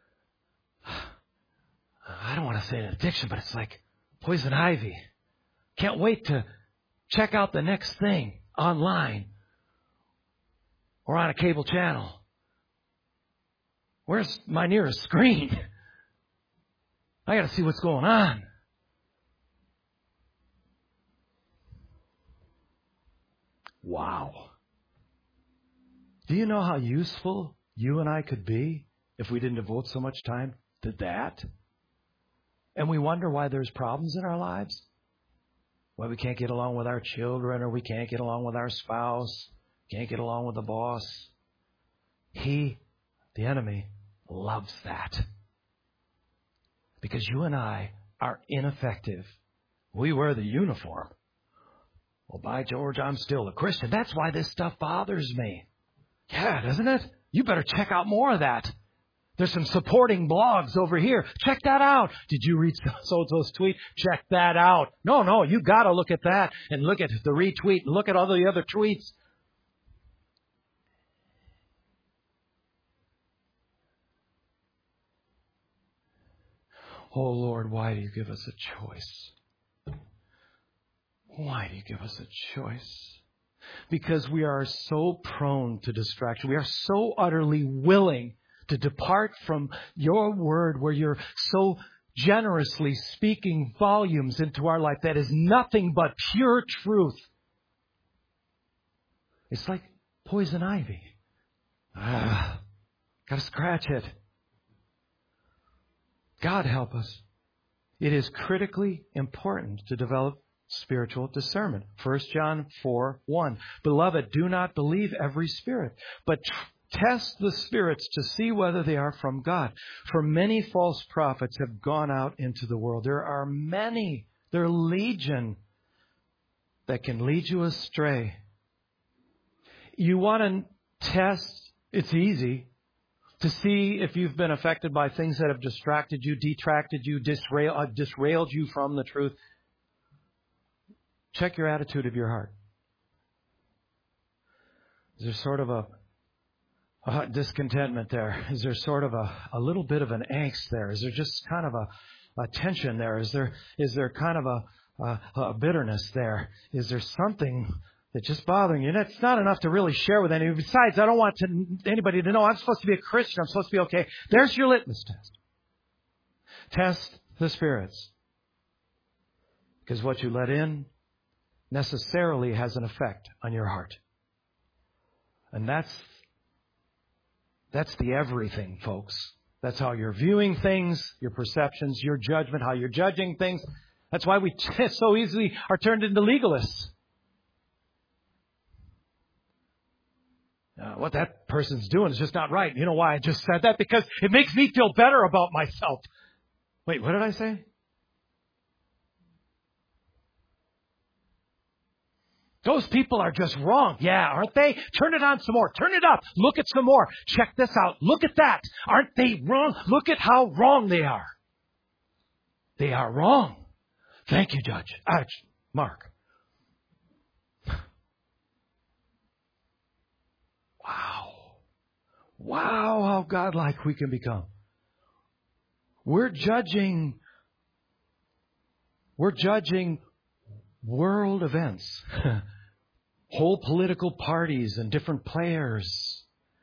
I don't want to say an addiction, but it's like poison ivy. Can't wait to check out the next thing online or on a cable channel. Where's my nearest screen? I got to see what's going on. Wow. Do you know how useful you and I could be if we didn't devote so much time to that? And we wonder why there's problems in our lives. Why we can't get along with our children, or we can't get along with our spouse, can't get along with the boss. He, the enemy, loves that. Because you and I are ineffective. We wear the uniform. Well, by George, I'm still a Christian. That's why this stuff bothers me. Yeah, doesn't it? You better check out more of that. There's some supporting blogs over here. Check that out. Did you read so-and-so's tweet? Check that out. No, you got to look at that and look at the retweet and look at all the other tweets. Oh, Lord, why do you give us a choice? Why do you give us a choice? Because we are so prone to distraction. We are so utterly willing to depart from your word, where you're so generously speaking volumes into our life that is nothing but pure truth. It's like poison ivy. Gotta scratch it. God help us. It is critically important to develop spiritual discernment. 1 John 4:1. Beloved, do not believe every spirit, but test the spirits to see whether they are from God. For many false prophets have gone out into the world. There are many, there are legion, that can lead you astray. You want to test, it's easy, to see if you've been affected by things that have distracted you, detracted you, disrailed you from the truth. Check your attitude of your heart. Is there sort of a discontentment there? Is there sort of a little bit of an angst there? Is there just kind of a tension there? Is there kind of a bitterness there? Is there something that's just bothering you? And it's not enough to really share with anybody. Besides, I don't want anybody to know I'm supposed to be a Christian. I'm supposed to be okay. There's your litmus test. Test the spirits. Because what you let in necessarily has an effect on your heart. And that's the everything, folks. That's how you're viewing things, your perceptions, your judgment, how you're judging things. That's why we so easily are turned into legalists. what that person's doing is just not right. You know why I just said that? Because it makes me feel better about myself. Wait, what did I say? Those people are just wrong. Yeah, aren't they? Turn it on some more. Turn it up. Look at some more. Check this out. Look at that. Aren't they wrong? Look at how wrong they are. They are wrong. Thank you, Judge. Mark. Wow, how godlike we can become. We're judging world events. Whole political parties and different players.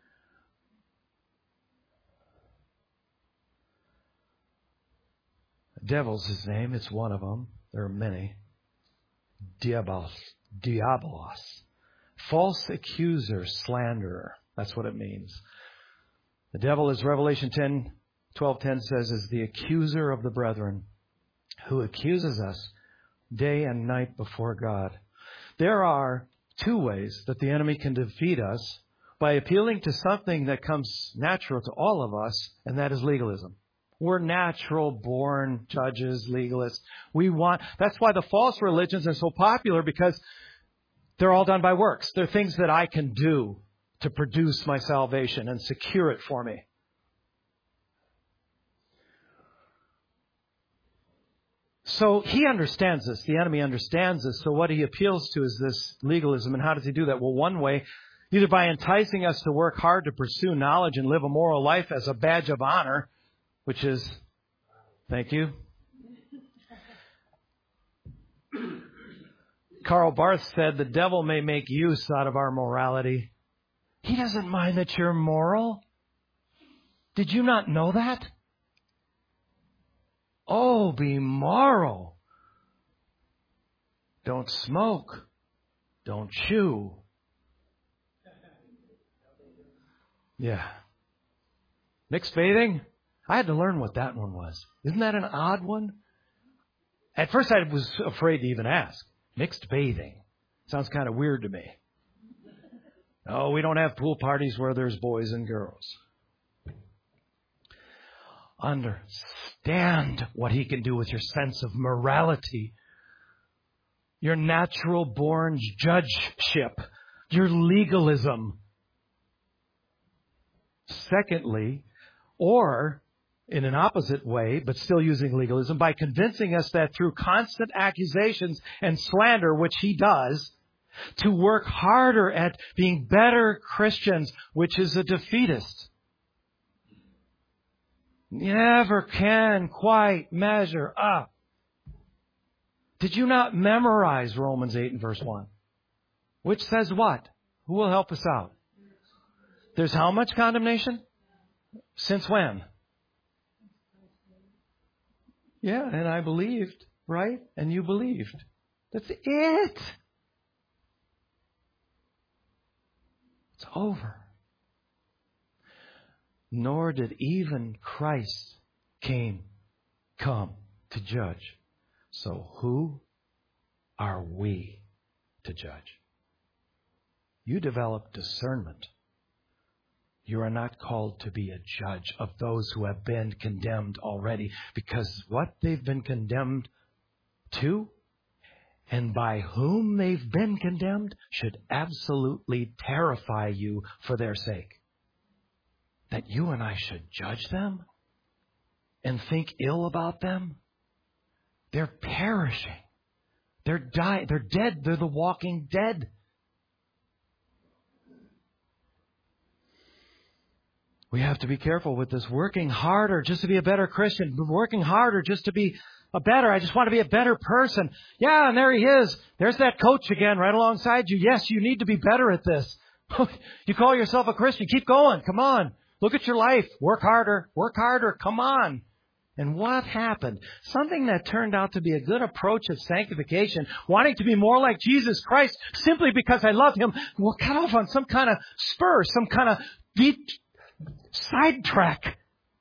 The devil's his name. It's one of them. There are many. Diabolos. False accuser, slanderer. That's what it means. The devil, as Revelation 12:10 says, is the accuser of the brethren, who accuses us day and night before God. There are two ways that the enemy can defeat us: by appealing to something that comes natural to all of us, and that is legalism. We're natural-born judges, legalists. That's why the false religions are so popular, because they're all done by works. They're things that I can do to produce my salvation and secure it for me. So he understands this. The enemy understands this. So what he appeals to is this legalism. And how does he do that? Well, one way, either by enticing us to work hard to pursue knowledge and live a moral life as a badge of honor, which is, thank you. Karl Barth said, the devil may make use out of our morality. He doesn't mind that you're moral. Did you not know that? Oh, be moral. Don't smoke. Don't chew. Yeah. Mixed bathing? I had to learn what that one was. Isn't that an odd one? At first I was afraid to even ask. Mixed bathing. Sounds kind of weird to me. No, we don't have pool parties where there's boys and girls. Understand what he can do with your sense of morality, your natural-born judgeship, your legalism. Secondly, or in an opposite way, but still using legalism, by convincing us that through constant accusations and slander, which he does, to work harder at being better Christians, which is a defeatist. Never can quite measure up. Did you not memorize Romans 8 and verse 1? Which says what? Who will help us out? There's how much condemnation? Since when? Yeah, and I believed, right? And you believed. That's it. It's over. Nor did even Christ come to judge. So who are we to judge? You develop discernment. You are not called to be a judge of those who have been condemned already, because what they've been condemned to and by whom they've been condemned should absolutely terrify you for their sake. That you and I should judge them and think ill about them? They're perishing. They're dying. They're dead. They're the walking dead. We have to be careful with this. Working harder just to be a better Christian. Working harder just to be I just want to be a better person. Yeah, and there he is. There's that coach again right alongside you. Yes, you need to be better at this. You call yourself a Christian. Keep going. Come on. Look at your life. Work harder. Work harder. Come on. And what happened? Something that turned out to be a good approach of sanctification, wanting to be more like Jesus Christ simply because I love him, will cut off on some kind of spur, some kind of deep sidetrack.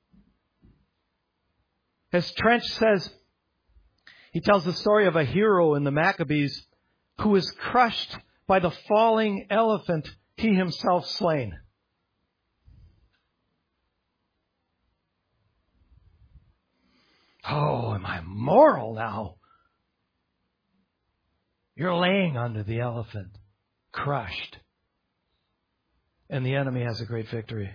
As Trench says, he tells the story of a hero in the Maccabees who was crushed by the falling elephant he himself slain. Oh, am I moral now? You're laying under the elephant, crushed. And the enemy has a great victory.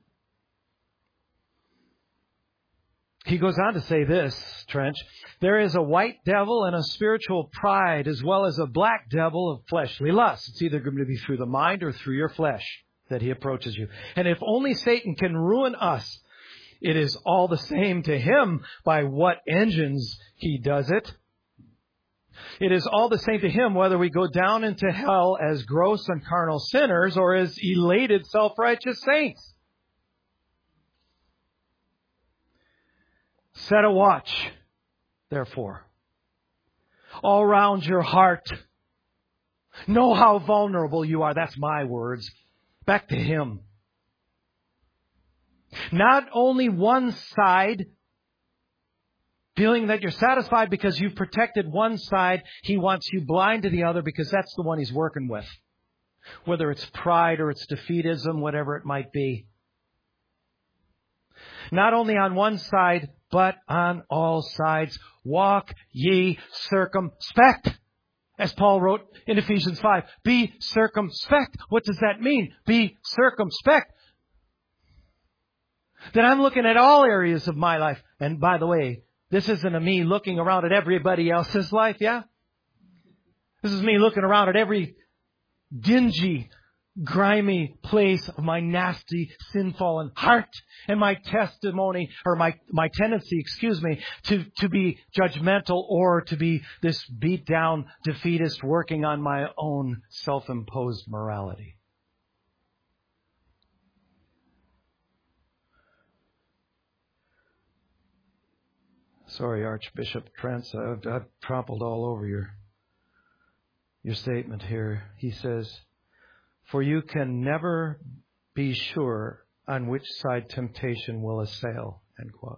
He goes on to say this, Trench. There is a white devil and a spiritual pride, as well as a black devil of fleshly lust. It's either going to be through the mind or through your flesh that he approaches you. And if only Satan can ruin us, it is all the same to him by what engines he does it. It is all the same to him whether we go down into hell as gross and carnal sinners or as elated self-righteous saints. Set a watch, therefore, all around your heart. Know how vulnerable you are. That's my words. Back to him. Not only one side, feeling that you're satisfied because you've protected one side, he wants you blind to the other because that's the one he's working with. Whether it's pride or it's defeatism, whatever it might be. Not only on one side, but on all sides. Walk ye circumspect. As Paul wrote in Ephesians 5. Be circumspect. What does that mean? Be circumspect. That I'm looking at all areas of my life. And by the way, this isn't a me looking around at everybody else's life, yeah? This is me looking around at every dingy, grimy place of my nasty, sin-fallen heart and my testimony, or my tendency, to be judgmental or to be this beat-down defeatist working on my own self-imposed morality. Sorry, Archbishop Trent, I've trampled all over your statement here. He says, for you can never be sure on which side temptation will assail, end quote.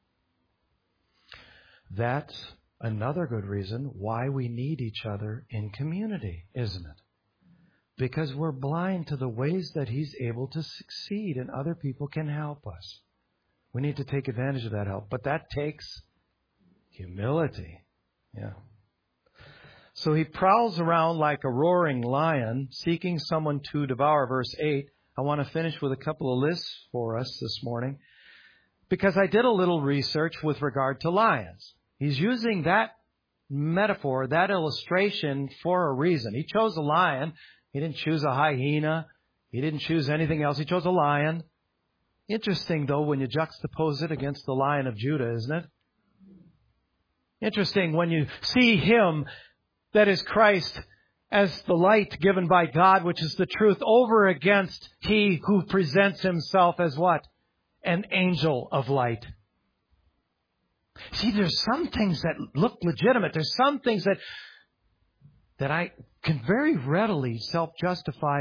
That's another good reason why we need each other in community, isn't it? Because we're blind to the ways that he's able to succeed and other people can help us. We need to take advantage of that help. But that takes humility. Yeah. So he prowls around like a roaring lion, seeking someone to devour. Verse 8. I want to finish with a couple of lists for us this morning, because I did a little research with regard to lions. He's using that metaphor, that illustration, for a reason. He chose a lion. He didn't choose a hyena. He didn't choose anything else. He chose a lion. Interesting, though, when you juxtapose it against the Lion of Judah, isn't it? Interesting when you see him, that is Christ, as the light given by God, which is the truth, over against he who presents himself as what? An angel of light. See, there's some things that look legitimate. There's some things that I can very readily self-justify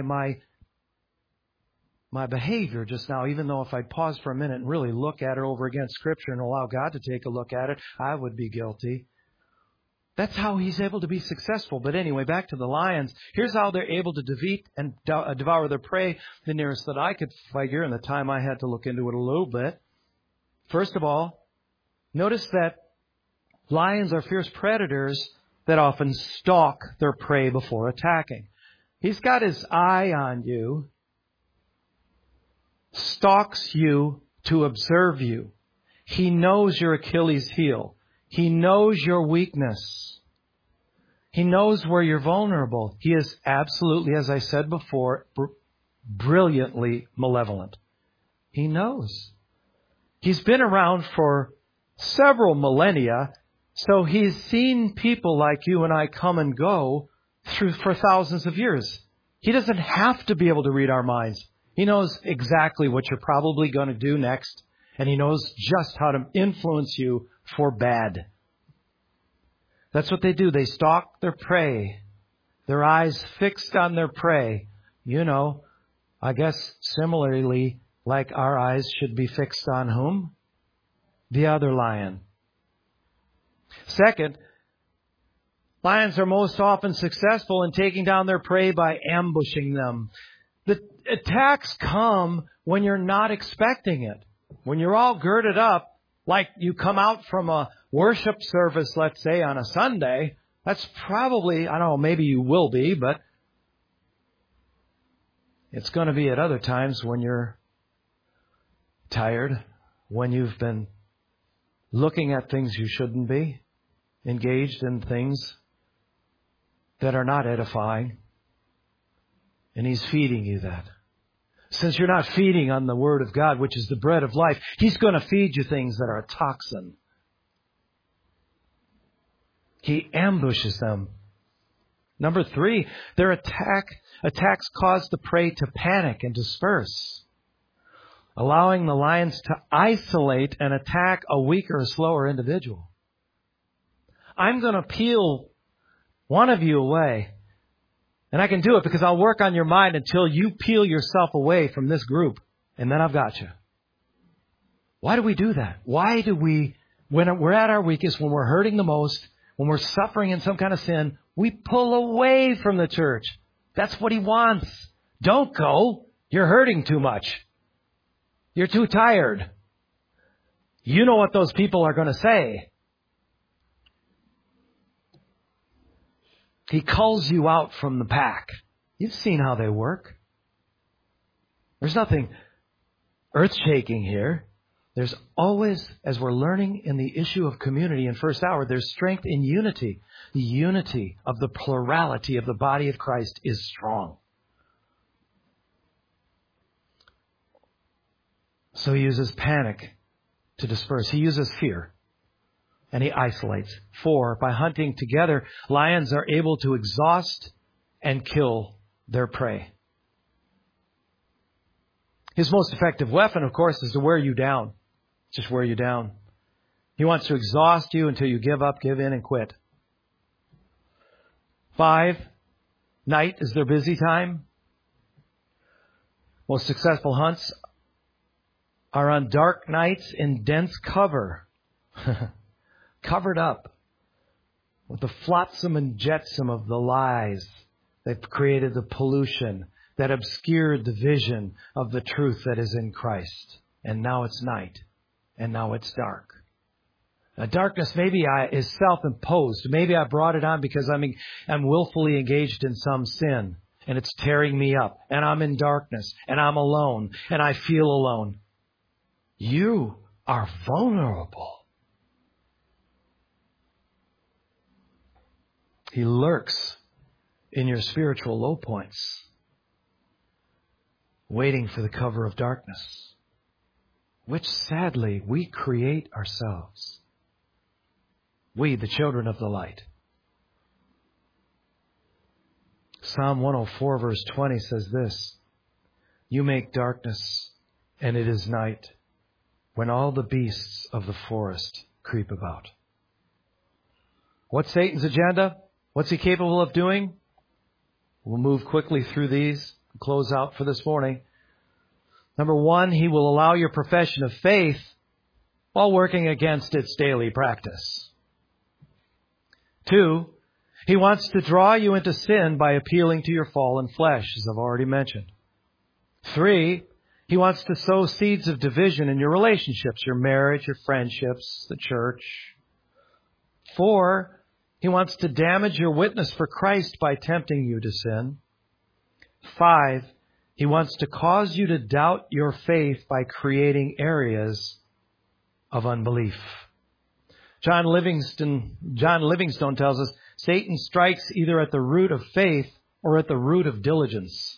my behavior just now, even though if I pause for a minute and really look at it over against Scripture and allow God to take a look at it, I would be guilty. That's how he's able to be successful. But anyway, back to the lions. Here's how they're able to defeat and devour their prey, the nearest that I could figure in the time I had to look into it a little bit. First of all, notice that lions are fierce predators that often stalk their prey before attacking. He's got his eye on you, stalks you to observe you. He knows your Achilles heel. He knows your weakness. He knows where you're vulnerable. He is absolutely, as I said before, brilliantly malevolent. He knows. He's been around for several millennia, so he's seen people like you and I come and go for thousands of years. He doesn't have to be able to read our minds. He knows exactly what you're probably going to do next, and he knows just how to influence you for bad. That's what they do. They stalk their prey. Their eyes fixed on their prey. You know, I guess similarly, like our eyes should be fixed on whom? The other lion. Second, lions are most often successful in taking down their prey by ambushing them. The attacks come when you're not expecting it. When you're all girded up, like you come out from a worship service, let's say, on a Sunday, that's probably, I don't know, maybe you will be, but it's going to be at other times when you're tired, when you've been looking at things you shouldn't be, engaged in things that are not edifying. And He's feeding you that. Since you're not feeding on the Word of God, which is the bread of life, He's going to feed you things that are a toxin. He ambushes them. Number 3, their attacks cause the prey to panic and disperse, allowing the lions to isolate and attack a weaker or slower individual. I'm going to peel one of you away. And I can do it because I'll work on your mind until you peel yourself away from this group. And then I've got you. Why do we do that? Why do we, when we're at our weakest, when we're hurting the most, when we're suffering in some kind of sin, we pull away from the church? That's what He wants. Don't go. You're hurting too much. You're too tired. You know what those people are going to say. He culls you out from the pack. You've seen how they work. There's nothing earth-shaking here. There's always, as we're learning in the issue of community in First Hour, there's strength in unity. The unity of the plurality of the body of Christ is strong. So He uses panic to disperse. He uses fear. And He isolates. 4, by hunting together, lions are able to exhaust and kill their prey. His most effective weapon, of course, is to wear you down. Just wear you down. He wants to exhaust you until you give up, give in, and quit. 5, night is their busy time. Most successful hunts are on dark nights in dense cover. Covered up with the flotsam and jetsam of the lies that created the pollution, that obscured the vision of the truth that is in Christ. And now it's night. And now it's dark. Now, darkness maybe is self-imposed. Maybe I brought it on because I'm willfully engaged in some sin. And it's tearing me up. And I'm in darkness. And I'm alone. And I feel alone. You are vulnerable. He lurks in your spiritual low points, waiting for the cover of darkness, which sadly we create ourselves. We, the children of the light. Psalm 104 verse 20 says this: You make darkness, and it is night, when all the beasts of the forest creep about. What's Satan's agenda? What's he capable of doing? We'll move quickly through these and close out for this morning. Number 1, he will allow your profession of faith while working against its daily practice. 2, he wants to draw you into sin by appealing to your fallen flesh, as I've already mentioned. 3, he wants to sow seeds of division in your relationships, your marriage, your friendships, the church. 4, he wants to damage your witness for Christ by tempting you to sin. 5, he wants to cause you to doubt your faith by creating areas of unbelief. John Livingstone tells us Satan strikes either at the root of faith or at the root of diligence.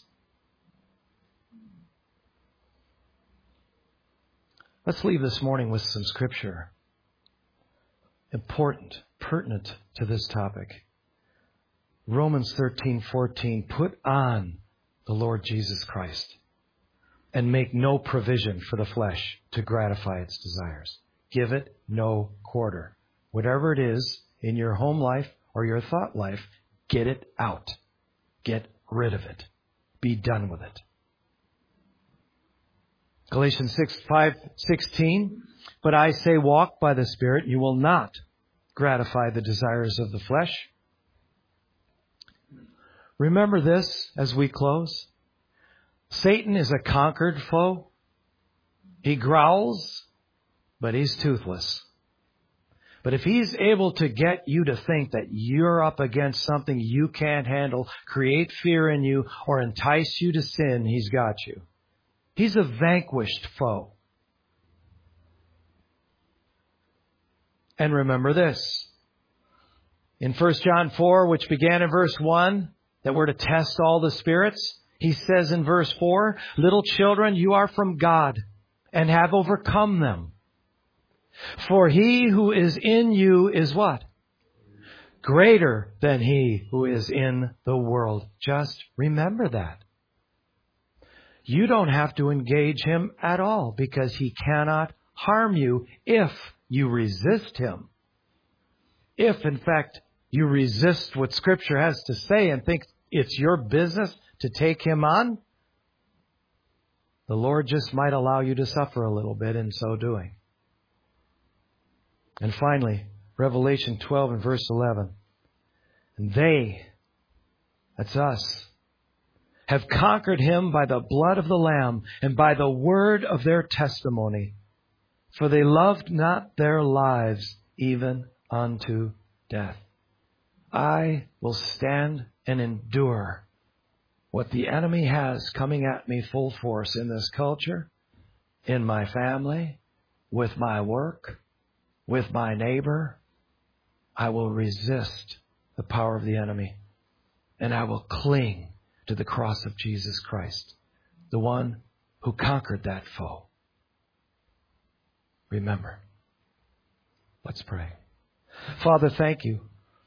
Let's leave this morning with some scripture. Important, pertinent to this topic. Romans 13:14, put on the Lord Jesus Christ and make no provision for the flesh to gratify its desires. Give it no quarter. Whatever it is in your home life or your thought life, get it out. Get rid of it. Be done with it. Galatians 5:16, but I say walk by the Spirit, you will not gratify the desires of the flesh. Remember this as we close. Satan is a conquered foe. He growls, but he's toothless. But if he's able to get you to think that you're up against something you can't handle, create fear in you, or entice you to sin, he's got you. He's a vanquished foe. And remember this. In 1 John 4, which began in verse 1, that we're to test all the spirits, he says in verse 4, little children, you are from God and have overcome them. For he who is in you is what? Greater than he who is in the world. Just remember that. You don't have to engage him at all because he cannot harm you if you resist him. If, in fact, you resist what Scripture has to say and think it's your business to take him on, the Lord just might allow you to suffer a little bit in so doing. And finally, Revelation 12 and verse 11. And they, that's us, have conquered him by the blood of the Lamb and by the word of their testimony. For they loved not their lives even unto death. I will stand and endure what the enemy has coming at me full force in this culture, in my family, with my work, with my neighbor. I will resist the power of the enemy, and I will cling to the cross of Jesus Christ, the one who conquered that foe. Remember. Let's pray. Father, thank you.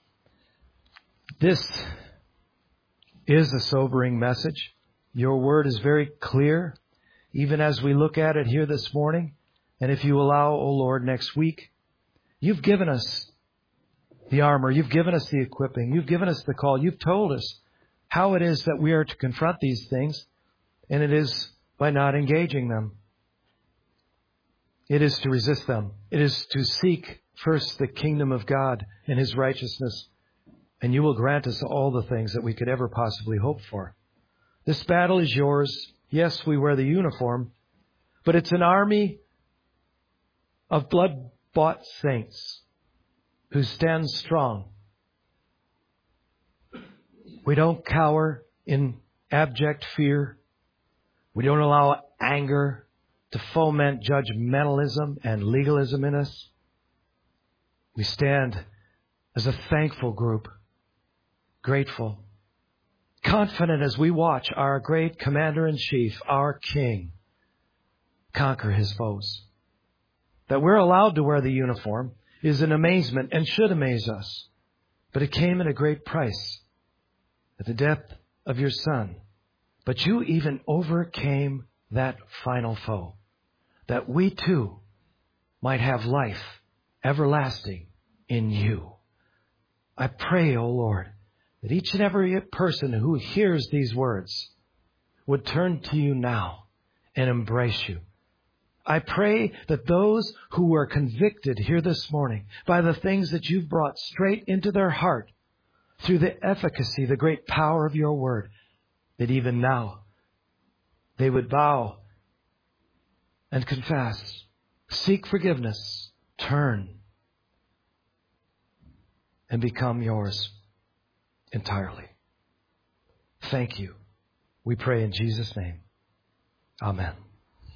This is a sobering message. Your word is very clear, even as we look at it here this morning. And if you allow, O Lord, next week, you've given us the armor. You've given us the equipping. You've given us the call. You've told us how it is that we are to confront these things. And it is by not engaging them. It is to resist them. It is to seek first the kingdom of God and His righteousness. And you will grant us all the things that we could ever possibly hope for. This battle is yours. Yes, we wear the uniform, but it's an army of blood-bought saints who stand strong. We don't cower in abject fear. We don't allow anger to foment judgmentalism and legalism in us. We stand as a thankful group, grateful, confident as we watch our great Commander-in-Chief, our King, conquer his foes. That we're allowed to wear the uniform is an amazement and should amaze us. But it came at a great price, at the death of your Son. But you even overcame that final foe, that we too might have life everlasting in you. I pray, O Lord, that each and every person who hears these words would turn to you now and embrace you. I pray that those who were convicted here this morning by the things that you've brought straight into their heart through the efficacy, the great power of your word, that even now they would bow and confess, seek forgiveness, turn, and become yours entirely. Thank you. We pray in Jesus' name. Amen.